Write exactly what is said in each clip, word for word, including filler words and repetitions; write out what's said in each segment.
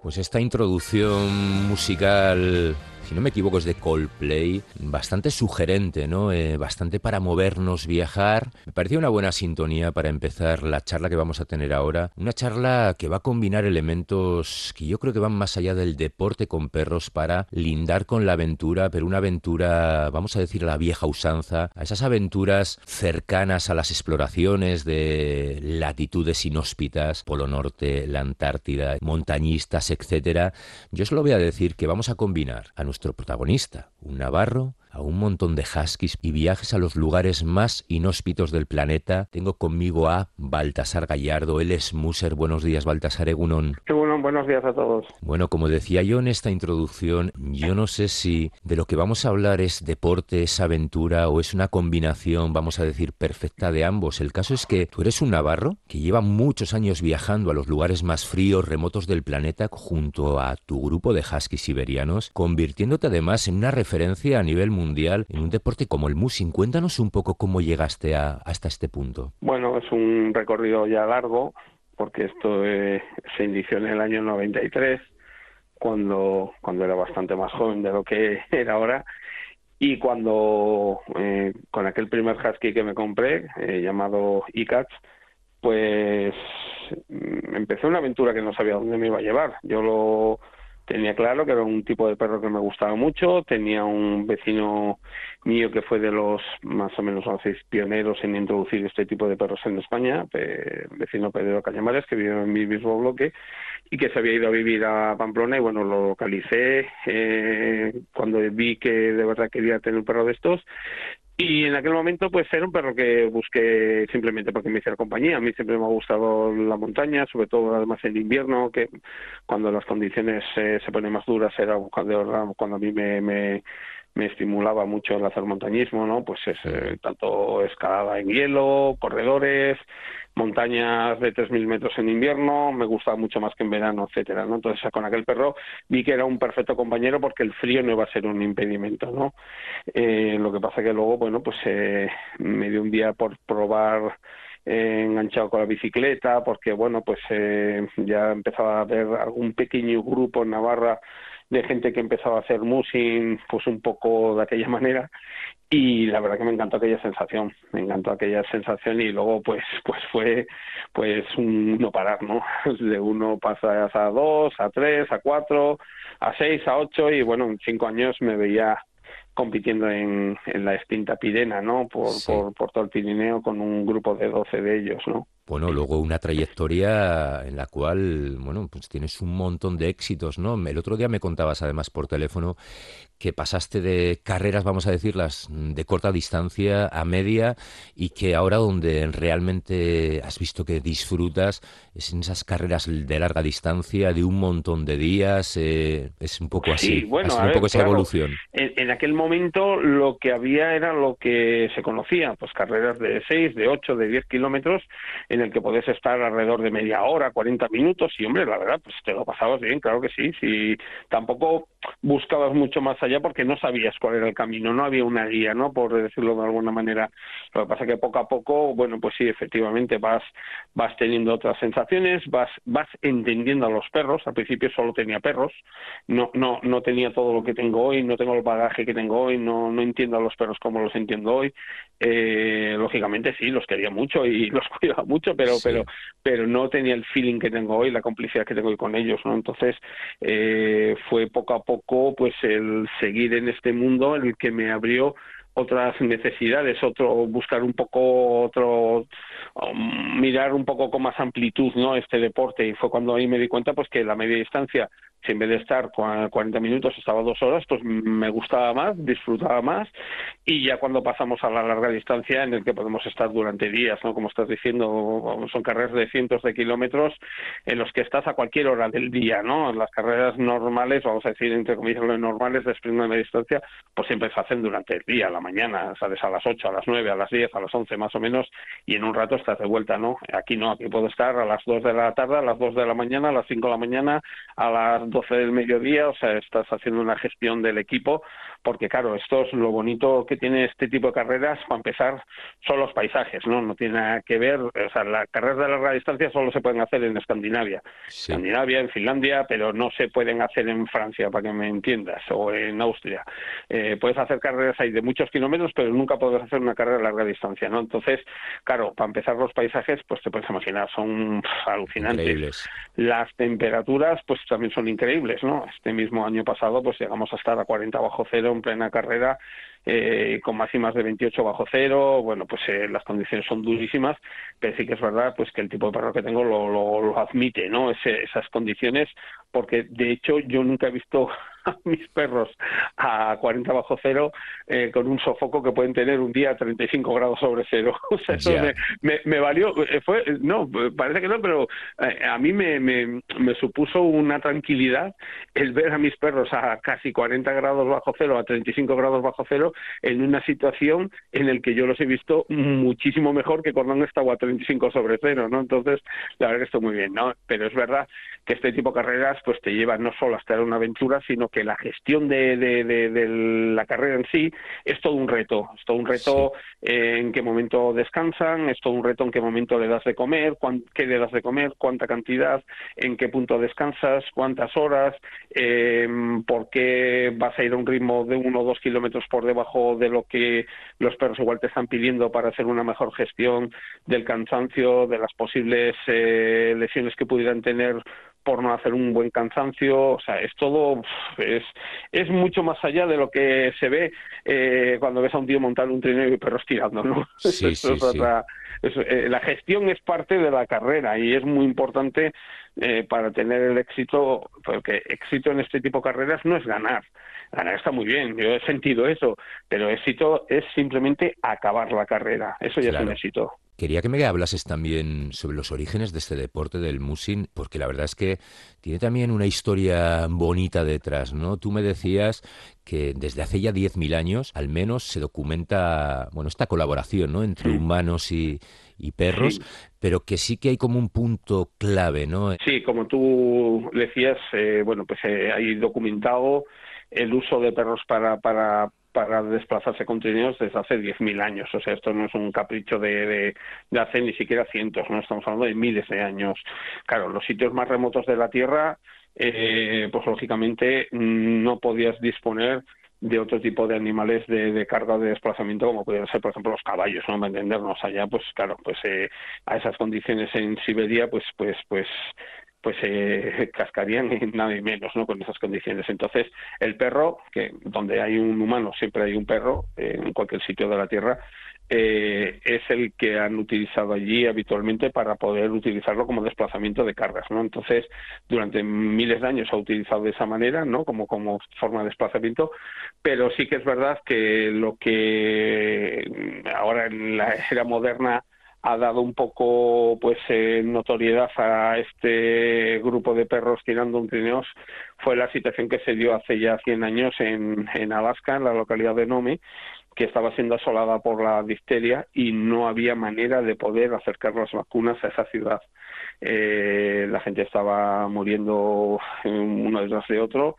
Pues esta introducción musical, si no me equivoco, es de Coldplay, bastante sugerente, ¿no? Eh, bastante para movernos, viajar. Me parecía una buena sintonía para empezar la charla que vamos a tener ahora. Una charla que va a combinar elementos que yo creo que van más allá del deporte con perros para lindar con la aventura, pero una aventura, vamos a decir, a la vieja usanza, a esas aventuras cercanas a las exploraciones de latitudes inhóspitas, Polo Norte, la Antártida, montañistas, etcétera. Yo os lo voy a decir que vamos a combinar a nuestro protagonista, un navarro, a un montón de huskies y viajes a los lugares más inhóspitos del planeta. Tengo conmigo a Baltasar Gallardo, él es Muser. Buenos días, Baltasar Egunon. Qué bueno, buenos días a todos. Bueno, como decía yo en esta introducción, yo no sé si de lo que vamos a hablar es deporte, es aventura o es una combinación, vamos a decir, perfecta de ambos. El caso es que tú eres un navarro que lleva muchos años viajando a los lugares más fríos, remotos del planeta junto a tu grupo de huskies siberianos, convirtiéndote además en una referencia a nivel mundial en un deporte como el musin. Cuéntanos un poco cómo llegaste a, hasta este punto. Bueno, es un recorrido ya largo, porque esto eh, se inició en el año noventa y tres, cuando, cuando era bastante más joven de lo que era ahora, y cuando eh, con aquel primer husky que me compré, eh, llamado Icats, pues mm, empecé una aventura que no sabía dónde me iba a llevar. Yo lo tenía claro que era un tipo de perro que me gustaba mucho. Tenía un vecino mío que fue de los más o menos seis pioneros en introducir este tipo de perros en España, el vecino Pedro Cañamares, que vive en mi mismo bloque y que se había ido a vivir a Pamplona, y bueno, lo localicé eh, cuando vi que de verdad quería tener un perro de estos. Y en aquel momento pues era un perro que busqué simplemente porque me hiciera compañía. A mí siempre me ha gustado la montaña, sobre todo además en invierno, que cuando las condiciones eh, se ponen más duras era cuando, cuando a mí me, me, me estimulaba mucho el hacer montañismo, ¿no? Pues es eh, tanto escalada en hielo, corredores, montañas de tres mil metros en invierno, me gustaba mucho más que en verano, etcétera, ¿no? Entonces con aquel perro vi que era un perfecto compañero porque el frío no iba a ser un impedimento, ¿no? Eh, lo que pasa que luego, bueno, pues eh, me dio un día por probar eh, enganchado con la bicicleta, porque bueno, pues eh, ya empezaba a haber algún pequeño grupo en Navarra de gente que empezaba a hacer musin, pues un poco de aquella manera, y la verdad que me encantó aquella sensación, me encantó aquella sensación, y luego pues pues fue pues un no parar, ¿no? De uno pasas a dos, a tres, a cuatro, a seis, a ocho, y bueno, en cinco años me veía compitiendo en, en la extinta Pirena, ¿no? Por, Sí. por, por todo el Pirineo con un grupo de doce de ellos, ¿no? Bueno, luego una trayectoria en la cual, bueno, pues tienes un montón de éxitos, ¿no? El otro día me contabas, además, por teléfono, que pasaste de carreras, vamos a decirlas, de corta distancia a media, y que ahora donde realmente has visto que disfrutas es en esas carreras de larga distancia, de un montón de días, eh, es un poco Sí, así, ha bueno, sido a un poco ver, esa claro, evolución. en, en aquel momento lo que había era lo que se conocía, pues carreras de seis, de ocho, de diez kilómetros, en el que podés estar alrededor de media hora, cuarenta minutos, y hombre, la verdad, pues te lo pasabas bien, claro que sí, sí, tampoco buscabas mucho más allá porque no sabías cuál era el camino, no había una guía, ¿no? Por decirlo de alguna manera. Lo que pasa que poco a poco, bueno, pues sí, efectivamente vas vas teniendo otras sensaciones, vas vas entendiendo a los perros. Al principio solo tenía perros, no no no tenía todo lo que tengo hoy, no tengo el bagaje que tengo hoy, no no entiendo a los perros como los entiendo hoy. Eh, lógicamente sí, los quería mucho y los cuidaba mucho, pero pero Sí. pero no tenía el feeling que tengo hoy, la complicidad que tengo hoy con ellos, ¿no? Entonces eh, fue poco a poco pues el seguir en este mundo en el que me abrió otras necesidades, otro buscar un poco otro um, mirar un poco con más amplitud, ¿no? Este deporte, y fue cuando ahí me di cuenta pues que la media distancia, si en vez de estar cuarenta minutos estaba dos horas, pues me gustaba más, disfrutaba más, y ya cuando pasamos a la larga distancia en el que podemos estar durante días, ¿no? Como estás diciendo, son carreras de cientos de kilómetros en los que estás a cualquier hora del día, ¿no? Las carreras normales, vamos a decir entre comillas, las normales de sprint de media distancia, pues siempre se hacen durante el día, la la mañana, sales a las ocho, a las nueve, a las diez, a las once más o menos, y en un rato estás de vuelta, ¿no? Aquí no, aquí puedo estar a las dos de la tarde, a las dos de la mañana, a las cinco de la mañana, a las doce del mediodía, o sea, estás haciendo una gestión del equipo, porque claro, esto es lo bonito que tiene este tipo de carreras. Para empezar, son los paisajes, ¿no? No tiene nada que ver, o sea, las carreras de larga distancia solo se pueden hacer en Escandinavia, Sí. Escandinavia, en Finlandia, pero no se pueden hacer en Francia, para que me entiendas, o en Austria. Eh, puedes hacer carreras ahí de muchos kilómetros, pero nunca puedes hacer una carrera de larga distancia, ¿no? Entonces, claro, para empezar los paisajes, pues te puedes imaginar, son pff, alucinantes. Increíbles. Las temperaturas, pues también son increíbles, ¿no? Este mismo año pasado, pues llegamos a estar a cuarenta bajo cero en plena carrera, eh, con máximas de veintiocho bajo cero. Bueno, pues eh, las condiciones son durísimas, pero sí que es verdad pues que el tipo de perro que tengo lo, lo, lo admite, ¿no? Ese, esas condiciones, porque de hecho yo nunca he visto a mis perros a cuarenta bajo cero eh, con un sofoco que pueden tener un día a treinta y cinco grados sobre cero. O sea, eso me, me, me valió, fue, no, parece que no, pero eh, a mí me, me, me supuso una tranquilidad el ver a mis perros a casi cuarenta grados bajo cero, a treinta y cinco grados bajo cero, en una situación en la que yo los he visto muchísimo mejor que cuando han estado a treinta y cinco sobre cero, ¿no? Entonces, la verdad que estoy muy bien, ¿no? Pero es verdad que este tipo de carreras pues te llevan no solo a estar en una aventura, sino que la gestión de, de, de, de la carrera en sí es todo un reto, es todo un reto. Sí. eh, en qué momento descansan, es todo un reto en qué momento le das de comer, cuán, qué le das de comer, cuánta cantidad, en qué punto descansas, cuántas horas, eh, por qué vas a ir a un ritmo de uno o dos kilómetros por debajo de lo que los perros igual te están pidiendo para hacer una mejor gestión del cansancio, de las posibles eh, lesiones que pudieran tener por no hacer un buen cansancio. O sea, es todo, es, es mucho más allá de lo que se ve eh, cuando ves a un tío montar un trineo y perros tirando, ¿no? Sí, Eso sí, es otra, sí. es, eh, la gestión es parte de la carrera y es muy importante eh, para tener el éxito, porque éxito en este tipo de carreras no es ganar. Ganar está muy bien, yo he sentido eso, pero éxito es simplemente acabar la carrera, eso ya claro. Es un éxito. Quería que me hablases también sobre los orígenes de este deporte del musin, porque la verdad es que tiene también una historia bonita detrás, ¿no? Tú me decías que desde hace ya diez mil años, al menos, se documenta, bueno, esta colaboración, ¿no?, entre sí. humanos y, y perros, sí. pero que sí que hay como un punto clave, ¿no? Sí, como tú decías, eh, bueno, pues eh, hay documentado el uso de perros para... para para desplazarse con trineos desde hace diez mil años. O sea, esto no es un capricho de, de, de hace ni siquiera cientos, no estamos hablando de miles de años. Claro, los sitios más remotos de la Tierra, eh, pues lógicamente no podías disponer de otro tipo de animales de, de carga o de desplazamiento, como pudieran ser, por ejemplo, los caballos, ¿no? ¿Me entendernos? Allá, pues claro, pues eh, a esas condiciones en Siberia, pues, pues, pues, pues eh, cascarían en nada y menos, ¿no?, con esas condiciones. Entonces, el perro, que donde hay un humano siempre hay un perro, eh, en cualquier sitio de la Tierra, eh, es el que han utilizado allí habitualmente para poder utilizarlo como desplazamiento de cargas, ¿no? Entonces, durante miles de años se ha utilizado de esa manera, ¿no?, como, como forma de desplazamiento, pero sí que es verdad que lo que ahora en la era moderna ha dado un poco pues eh, notoriedad a este grupo de perros tirando un trineos fue la situación que se dio hace ya cien años en, en Alaska, en la localidad de Nome, que estaba siendo asolada por la difteria y no había manera de poder acercar las vacunas a esa ciudad. Eh, la gente estaba muriendo uno detrás de otro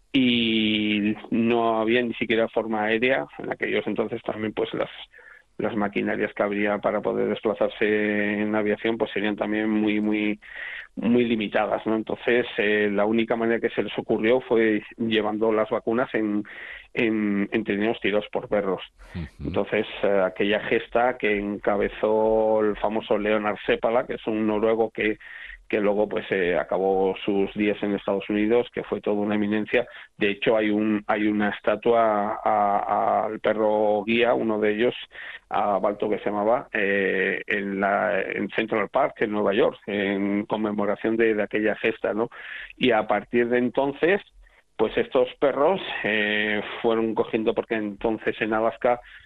y no había ni siquiera forma aérea. En aquellos entonces también pues las las maquinarias que habría para poder desplazarse en aviación pues serían también muy muy muy limitadas, ¿no? Entonces eh, la única manera que se les ocurrió fue llevando las vacunas en en, en trineos tirados por perros. Uh-huh. Entonces eh, aquella gesta que encabezó el famoso Leonard Seppala, que es un noruego que que luego pues eh, acabó sus días en Estados Unidos, que fue toda una eminencia. De hecho hay un hay una estatua al perro guía, uno de ellos, a Balto, que se llamaba, eh, en la en Central Park, en Nueva York, en conmemoración de, de aquella gesta, ¿no? Y a partir de entonces, pues estos perros eh, fueron cogiendo, porque entonces en Alaska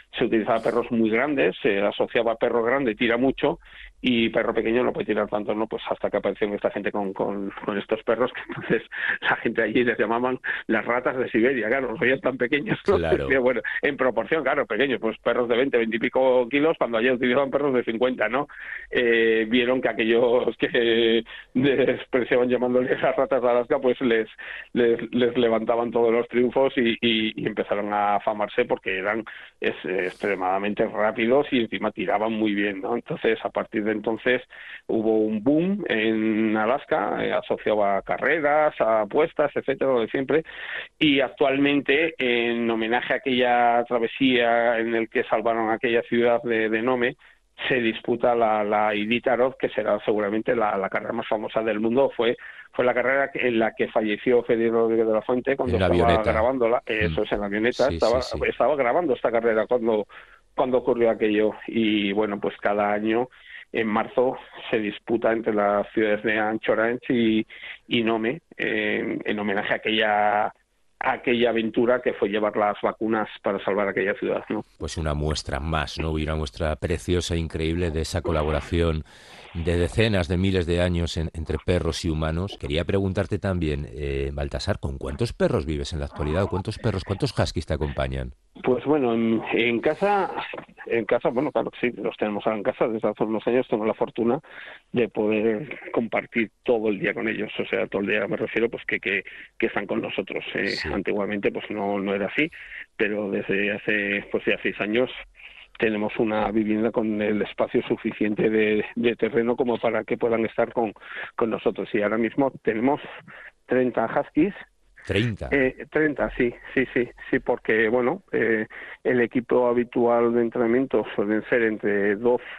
se utilizaba perros muy grandes, se asociaba a perro grande, tira mucho, y perro pequeño no puede tirar tanto, ¿no? Pues hasta que apareció esta gente con, con, con estos perros, que entonces la gente allí les llamaban las ratas de Siberia, claro, los veían tan pequeños, ¿no? Claro. Bueno, en proporción, claro, pequeños, pues perros de veinte, veinte y pico kilos, cuando allá utilizaban perros de cincuenta, ¿no? Eh, vieron que aquellos que despreciaban llamándoles las ratas de Alaska, pues les, les, les levantaban todos los triunfos y, y, y empezaron a afamarse porque eran es, extremadamente rápidos y encima tiraban muy bien, ¿no? Entonces, a partir de entonces hubo un boom en Alaska, eh, asociado a carreras, a apuestas, etcétera, lo de siempre, y actualmente, en homenaje a aquella travesía en el que salvaron aquella ciudad de, de Nome, se disputa la, la Iditarod, que será seguramente la, la carrera más famosa del mundo. Fue fue la carrera en la que falleció Federico Rodríguez de la Fuente cuando estaba avioneta. grabándola, eso mm. es, en la avioneta, sí, estaba, sí, sí. estaba grabando esta carrera cuando, cuando ocurrió aquello, y bueno, pues cada año en marzo se disputa entre las ciudades de Anchorage y, y Nome, eh, en homenaje a aquella aquella aventura que fue llevar las vacunas para salvar aquella ciudad, ¿no? Pues una muestra más, ¿no? Y una muestra preciosa e increíble de esa colaboración de decenas de miles de años en, entre perros y humanos. Quería preguntarte también, eh, Baltasar, ¿con cuántos perros vives en la actualidad? ¿O cuántos perros, cuántos huskies te acompañan? Pues bueno, en, en casa, en casa, bueno, claro, sí, los tenemos ahora en casa. Desde hace unos años tengo la fortuna de poder compartir todo el día con ellos. O sea, todo el día me refiero, pues que que, que están con nosotros. Eh, sí. Antiguamente, pues no no era así, pero desde hace pues ya seis años tenemos una vivienda con el espacio suficiente de, de terreno como para que puedan estar con, con nosotros. Y ahora mismo tenemos treinta huskies. treinta. Eh, treinta, sí, sí, sí, sí, porque, bueno, eh, el equipo habitual de entrenamiento suelen ser entre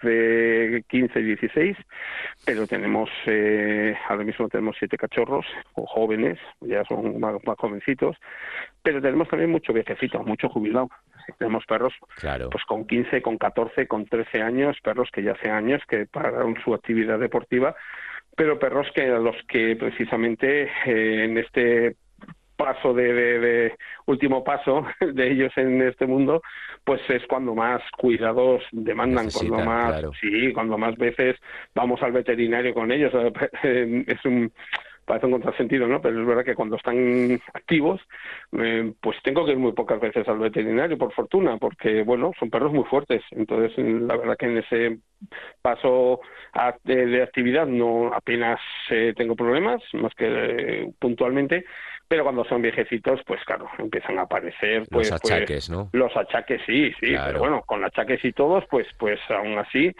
doce, quince y dieciséis, pero tenemos, eh, ahora mismo tenemos siete cachorros, o jóvenes, ya son más, más jovencitos, pero tenemos también mucho viejecito, mucho jubilado. Tenemos perros, claro, pues con quince, con catorce, con trece años, perros que ya hace años que pararon su actividad deportiva, pero perros que a los que precisamente eh, en este paso de, de, de último paso de ellos en este mundo, pues es cuando más cuidados demandan, necesitan, cuando más claro. sí, cuando más veces vamos al veterinario con ellos. Es un parece un contrasentido, ¿no? Pero es verdad que cuando están activos, eh, pues tengo que ir muy pocas veces al veterinario, por fortuna, porque, bueno, son perros muy fuertes. Entonces, la verdad que en ese paso a, de, de actividad no apenas eh, tengo problemas, más que eh, puntualmente, pero cuando son viejecitos, pues claro, empiezan a aparecer pues, los achaques, pues, ¿no? Los achaques, sí, sí, claro. Pero bueno, con achaques y todos, pues, pues aún así,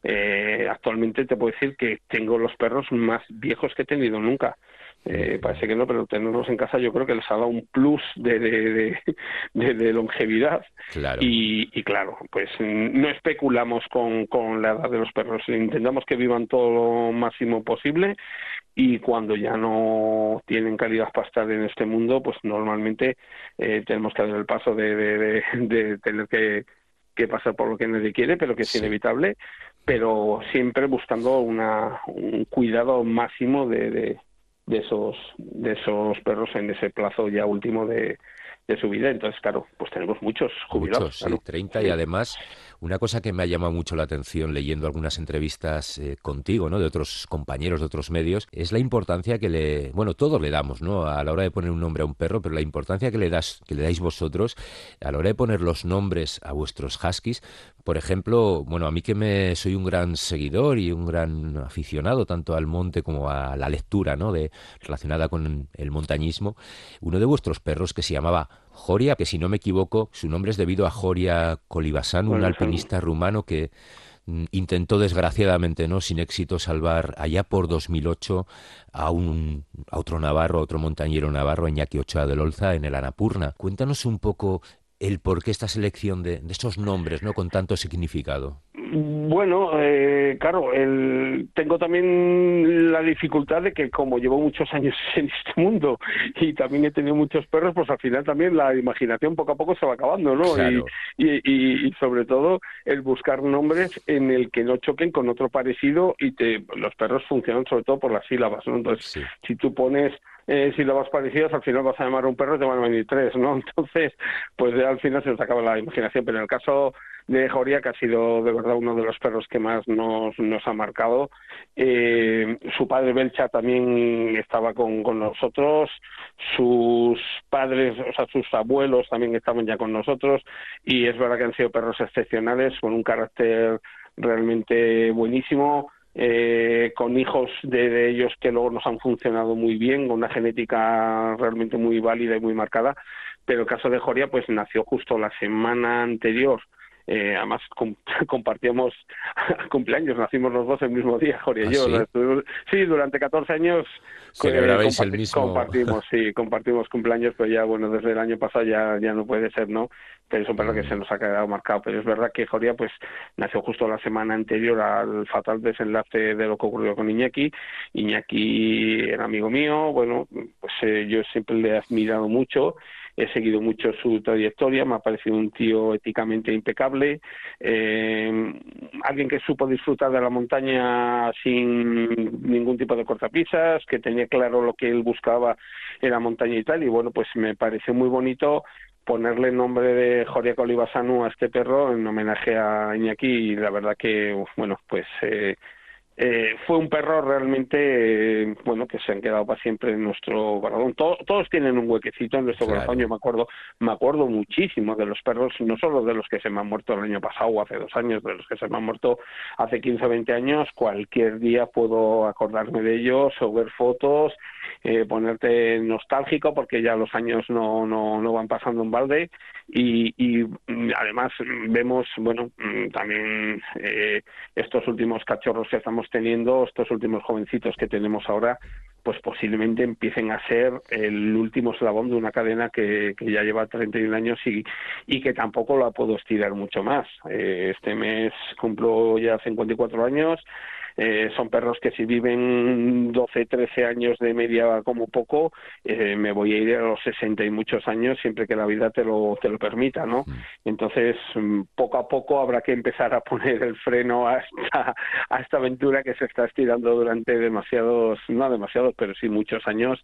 Eh, actualmente te puedo decir que tengo los perros más viejos que he tenido nunca. Eh, parece que no, pero tenerlos en casa yo creo que les ha dado un plus de, de, de, de, de longevidad. Claro. Y, y claro, pues no especulamos con, con la edad de los perros, intentamos que vivan todo lo máximo posible, y cuando ya no tienen calidad para estar en este mundo, pues normalmente eh, tenemos que dar el paso de, de, de, de tener que, que pasar por lo que nadie quiere, pero que es sí. inevitable, pero siempre buscando una, un cuidado máximo de, de, de esos de esos perros en ese plazo ya último de, de su vida. Entonces, claro, pues tenemos muchos jubilados. Muchos, claro. sí, treinta, sí. Y además, una cosa que me ha llamado mucho la atención leyendo algunas entrevistas eh, contigo, ¿no?, de otros compañeros de otros medios, es la importancia que le, bueno, todos le damos, ¿no?, a la hora de poner un nombre a un perro, pero la importancia que le das, que le dais vosotros a la hora de poner los nombres a vuestros huskies. Por ejemplo, bueno, a mí que me soy un gran seguidor y un gran aficionado tanto al monte como a la lectura, ¿no?, de relacionada con el montañismo, uno de vuestros perros que se llamaba Joria, que si no me equivoco, su nombre es debido a Joria Colibasan, un alpinista rumano que mm, intentó desgraciadamente, no sin éxito, salvar allá por dos mil ocho a un a otro navarro, a otro montañero navarro, Iñaki Ochoa del Olza, en el Annapurna. Cuéntanos un poco el por qué esta selección de, de esos nombres, ¿no?, con tanto significado. Bueno, eh, claro, el, tengo también la dificultad de que como llevo muchos años en este mundo y también he tenido muchos perros, pues al final también la imaginación poco a poco se va acabando, ¿no? Claro. Y, y, y, y sobre todo el buscar nombres en el que no choquen con otro parecido, y te, los perros funcionan sobre todo por las sílabas, ¿no? Entonces, sí. si tú pones eh, sílabas parecidas, al final vas a llamar a un perro y te van a venir tres, ¿no? Entonces, pues ya al final se nos acaba la imaginación. Pero en el caso de Joria, que ha sido de verdad uno de los perros que más nos, nos ha marcado, eh, su padre Belcha también estaba con, con nosotros, sus padres, o sea, sus abuelos también estaban ya con nosotros, y es verdad que han sido perros excepcionales, con un carácter realmente buenísimo, eh, con hijos de, de ellos que luego nos han funcionado muy bien, con una genética realmente muy válida y muy marcada. Pero el caso de Joria pues nació justo la semana anterior. Eh, además com compartíamos cumpleaños, nacimos los dos el mismo día, Joria y ¿Ah, yo. sí? Sí, durante catorce años eh, Celebrabais el comparti mismo... compartimos, sí, compartimos cumpleaños, pero ya, bueno, desde el año pasado ya, ya no puede ser, ¿no? Pero es un perro que se Mm, nos ha quedado marcado. Pero es verdad que Joria pues nació justo la semana anterior al fatal desenlace de lo que ocurrió con Iñaki. Iñaki era amigo mío, bueno, pues eh, yo siempre le he admirado mucho, he seguido mucho su trayectoria, me ha parecido un tío éticamente impecable, eh, alguien que supo disfrutar de la montaña sin ningún tipo de cortapisas, que tenía claro lo que él buscaba en la montaña y tal. Y bueno, pues me pareció muy bonito ponerle el nombre de Joria Colibasanu a este perro en homenaje a Iñaki, y la verdad que, bueno, pues... Eh, Eh, fue un perro realmente, eh, bueno, que se han quedado para siempre en nuestro corazón. Todo, todos tienen un huequecito en nuestro corazón. Yo claro. me acuerdo, me acuerdo muchísimo de los perros, no solo de los que se me han muerto el año pasado o hace dos años, de los que se me han muerto hace quince o veinte años. Cualquier día puedo acordarme de ellos o ver fotos, eh, ponerte nostálgico, porque ya los años no, no, no van pasando en balde. Y, y además vemos, bueno, también eh, estos últimos cachorros que estamos teniendo, estos últimos jovencitos que tenemos ahora, pues posiblemente empiecen a ser el último eslabón de una cadena que, que ya lleva treinta y un años y, y que tampoco la puedo estirar mucho más. Eh, este mes cumplo ya cincuenta y cuatro años. Eh, son perros que si viven doce, trece años de media como poco, eh, me voy a ir a los sesenta y muchos años, siempre que la vida te lo, te lo permita, ¿no? Mm. Entonces, poco a poco habrá que empezar a poner el freno a esta, a esta aventura que se está estirando durante demasiados, no demasiados, pero sí muchos años.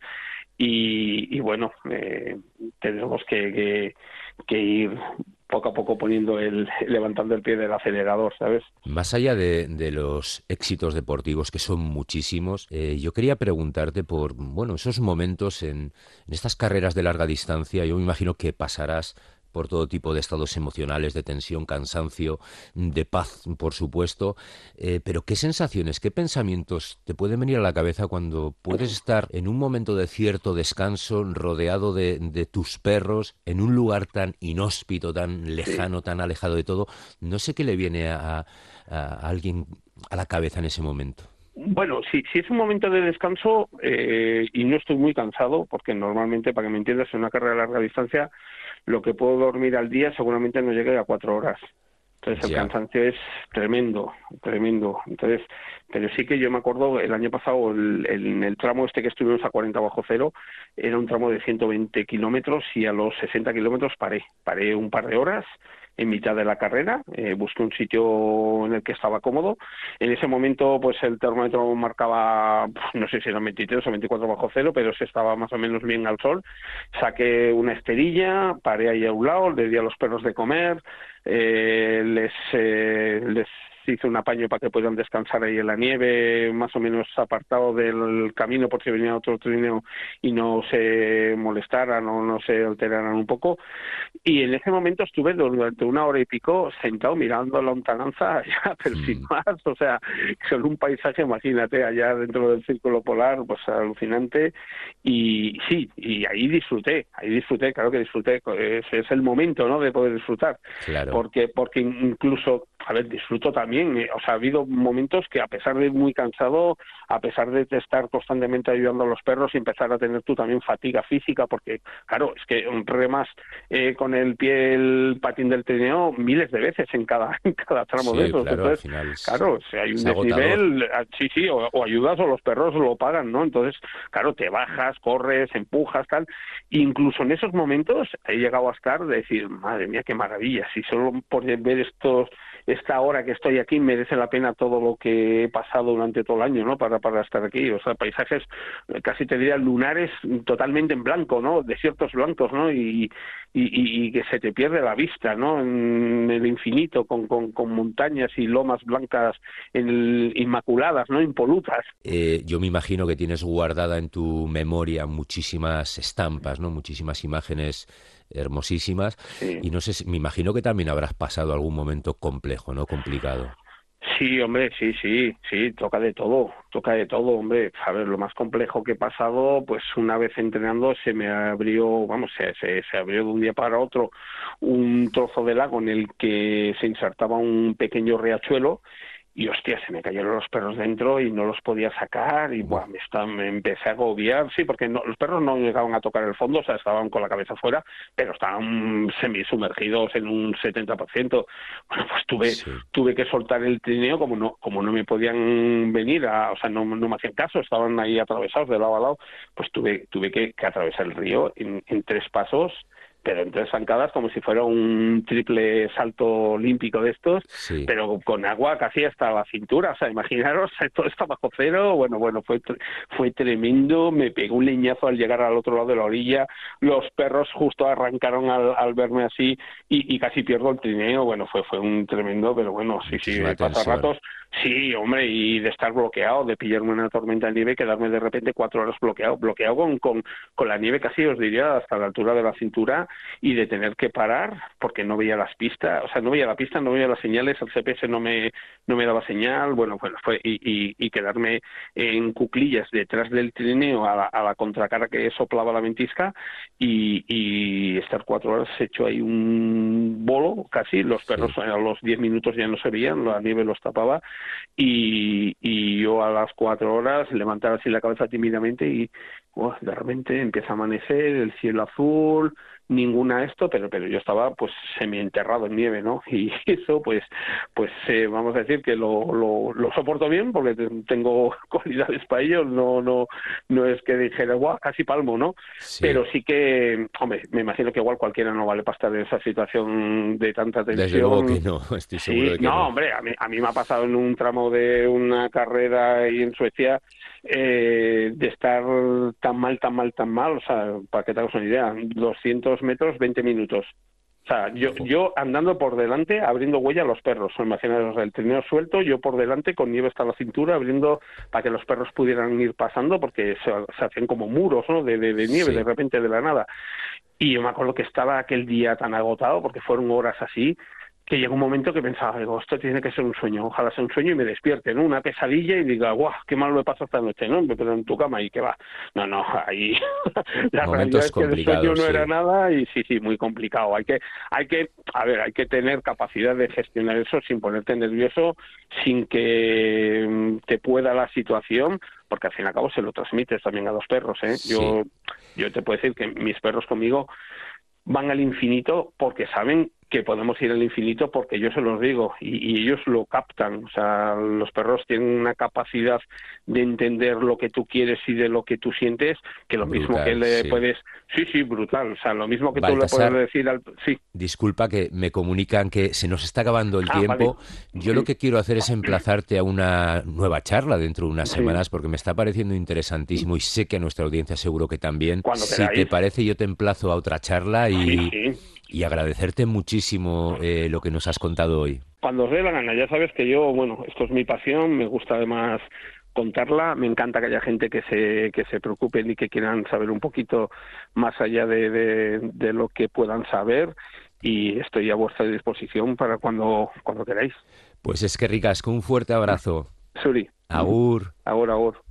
Y, y bueno, eh, tenemos que, que, que ir poco a poco poniendo el, levantando el pie del acelerador, ¿sabes? Más allá de, de los éxitos deportivos, que son muchísimos, eh, yo quería preguntarte por, bueno, esos momentos en, en estas carreras de larga distancia. Yo me imagino que pasarás por todo tipo de estados emocionales, de tensión, cansancio, de paz, por supuesto. Eh, pero ¿qué sensaciones, qué pensamientos te pueden venir a la cabeza cuando puedes estar en un momento de cierto descanso, rodeado de, de tus perros, en un lugar tan inhóspito, tan Sí. lejano, tan alejado de todo? No sé qué le viene a, a, a alguien a la cabeza en ese momento. Bueno, si, si es un momento de descanso eh, y no estoy muy cansado, porque normalmente, para que me entiendas, en una carrera de larga distancia, lo que puedo dormir al día seguramente no llegue a cuatro horas. Entonces el Ya. cansancio es tremendo, tremendo. Entonces, pero sí que yo me acuerdo el año pasado, el, el, en el tramo este que estuvimos a cuarenta bajo cero, era un tramo de ciento veinte kilómetros y a los sesenta kilómetros paré. Paré un par de horas en mitad de la carrera, eh, busqué un sitio en el que estaba cómodo. En ese momento, pues el termómetro marcaba, no sé si eran veintitrés o veinticuatro bajo cero, pero se estaba más o menos bien al sol. Saqué una esterilla, paré ahí a un lado, le di a los perros de comer, eh, les, eh, les hice un apaño para que puedan descansar ahí en la nieve, más o menos apartado del camino por si venía otro trineo y no se molestaran o no se alteraran un poco. Y en ese momento estuve durante una hora y pico sentado mirando la lontananza allá, pero sin Mm. más, o sea, con un paisaje, imagínate, allá dentro del círculo polar, pues alucinante. Y sí, y ahí disfruté, ahí disfruté, claro que disfruté, es, es el momento, ¿no?, de poder disfrutar, Claro. porque porque incluso, a ver, disfruto también, eh, o sea, ha habido momentos que a pesar de ir muy cansado, a pesar de estar constantemente ayudando a los perros y empezar a tener tú también fatiga física, porque claro, es que remas eh, con el pie el patín del trineo miles de veces en cada en cada tramo de Sí, esos. claro, al Entonces, final es, claro, si hay un es agotador. desnivel, sí, sí, o, o ayudas o los perros lo pagan, ¿no? Entonces, claro, te bajas, corres, empujas, tal. Incluso en esos momentos he llegado a estar de decir, madre mía, qué maravilla, si solo por ver estos esta hora que estoy aquí merece la pena todo lo que he pasado durante todo el año, ¿no? Para, para estar aquí. O sea, paisajes eh, casi te diría lunares totalmente en blanco, ¿no? Desiertos blancos, ¿no? Y, y, y que se te pierde la vista, ¿no? En el infinito, con, con, con montañas y lomas blancas en el, inmaculadas, ¿no? Impolutas. Eh, yo me imagino que tienes guardada en tu memoria muchísimas estampas, ¿no? Muchísimas imágenes hermosísimas. Sí. Y no sé, si, me imagino que también habrás pasado algún momento complejo, ¿no? Complicado. Sí, hombre, sí, sí, sí, toca de todo, toca de todo, hombre. A ver, lo más complejo que he pasado, pues una vez entrenando se me abrió, vamos, se, se, se abrió de un día para otro un trozo de lago en el que se insertaba un pequeño riachuelo y hostia, se me cayeron los perros dentro y no los podía sacar y buah, me, está, me empecé a agobiar, sí, porque no, los perros no llegaban a tocar el fondo, o sea, estaban con la cabeza fuera, pero estaban semisumergidos en un setenta por ciento. Bueno, pues tuve Sí. tuve que soltar el trineo, como no como no me podían venir, a, o sea, no, no me hacían caso, estaban ahí atravesados de lado a lado, pues tuve tuve que, que atravesar el río en, en tres pasos, pero en tres zancadas como si fuera un triple salto olímpico de estos, Sí. pero con agua casi hasta la cintura, o sea, imaginaros, todo está bajo cero, bueno, bueno, fue fue tremendo, me pegó un leñazo al llegar al otro lado de la orilla, los perros justo arrancaron al, al verme así y, y casi pierdo el trineo, bueno, fue fue un tremendo, pero bueno, sí, sí, Muchísima pasa tensión. ratos, sí, hombre, y de estar bloqueado, de pillarme una tormenta de nieve y quedarme de repente cuatro horas bloqueado, bloqueado con, con, con la nieve casi, os diría, hasta la altura de la cintura, y de tener que parar porque no veía las pistas, o sea, no veía la pista, no veía las señales, el G P S no me no me daba señal, bueno, bueno, fue y, y, y quedarme en cuclillas detrás del trineo a la, a la contracara que soplaba la ventisca y, y estar cuatro horas hecho ahí un bolo casi, los perros Sí. a los diez minutos ya no se veían, la nieve los tapaba y, y yo a las cuatro horas levantar así la cabeza tímidamente y oh, de repente empieza a amanecer, el cielo azul, ninguna esto, pero pero yo estaba pues semienterrado en nieve, ¿no? Y eso pues pues eh, vamos a decir que lo, lo, lo soporto bien porque tengo cualidades para ello, no no no es que dijera, guau, casi palmo, ¿no? Sí. Pero sí que, hombre, me imagino que igual cualquiera no vale para estar en esa situación de tanta tensión. Desde luego que no, estoy seguro Sí, de que no, no. hombre, a mí, a mí me ha pasado en un tramo de una carrera ahí en Suecia eh, de estar tan mal, tan mal, tan mal, o sea, para que te hagas una idea, doscientos metros, veinte minutos. O sea, yo, Ojo. yo andando por delante, abriendo huella a los perros. Imaginaos, el trineo suelto, yo por delante con nieve hasta la cintura, abriendo para que los perros pudieran ir pasando, porque se, se hacían como muros, ¿no? De, de, de nieve, Sí. de repente, de la nada. Y yo me acuerdo que estaba aquel día tan agotado, porque fueron horas así, que llegó un momento que pensaba, digo, esto tiene que ser un sueño, ojalá sea un sueño y me despierte, ¿no? Una pesadilla y diga, guau, qué mal lo he pasado esta noche, ¿no? Pero en tu cama y que va. No, no, ahí la realidad Momentos es que el sueño complicados, no sí. era nada y sí, sí, muy complicado. Hay que, hay que, a ver, hay que tener capacidad de gestionar eso sin ponerte nervioso, sin que mm, te pueda la situación, porque al fin y al cabo se lo transmites también a los perros, ¿eh? Sí. Yo, yo te puedo decir que mis perros conmigo van al infinito porque saben que podemos ir al infinito porque yo se los digo y, y ellos lo captan, o sea, los perros tienen una capacidad de entender lo que tú quieres y de lo que tú sientes, que lo Brutal, mismo que le sí. puedes, sí, sí, brutal, o sea, lo mismo que tú le Baltasar, puedes decir al, sí, disculpa que me comunican que se nos está acabando el ah, vale, tiempo. Yo lo sí, que quiero hacer es emplazarte a una nueva charla dentro de unas sí, semanas porque me está pareciendo interesantísimo y sé que a nuestra audiencia seguro que también. cuando Si te queráis, parece, yo te emplazo a otra charla sí, y, sí. y agradecerte muchísimo eh, lo que nos has contado hoy. Cuando os dé la gana, ya sabes que yo, bueno, esto es mi pasión, me gusta además contarla, me encanta que haya gente que se que se preocupen y que quieran saber un poquito más allá de, de, de lo que puedan saber y estoy a vuestra disposición para cuando cuando queráis. Pues es que ricasco, un fuerte abrazo. Suri, Agur. ahora, ahora.